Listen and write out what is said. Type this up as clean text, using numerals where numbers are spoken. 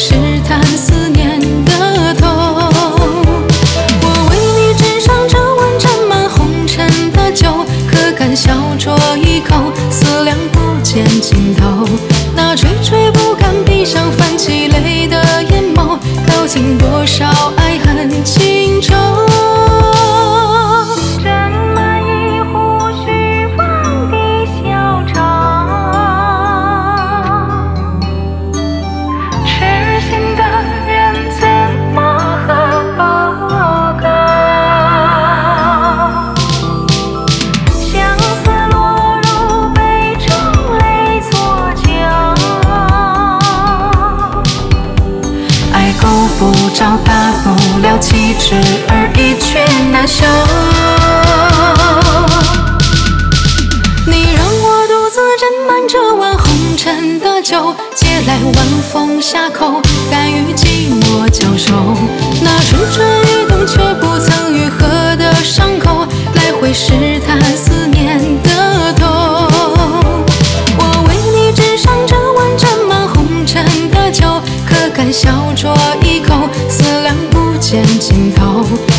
试探思念的痛。我为你斟上这碗沾满红尘的酒，可敢小酌一口，思量不见尽头。那惴惴不甘，闭上泛起泪的眼眸，道尽多少爱恨情仇。够不着，大不了弃之而已，却难舍。你让我独自斟满这碗红尘的酒，借来晚风下口，甘与寂寞交手。那蠢蠢欲动却不曾愈合的伤口，来回试探思念的痛。我为你斟上这碗沾满红尘的酒，可敢小酌一口，思量不见尽头。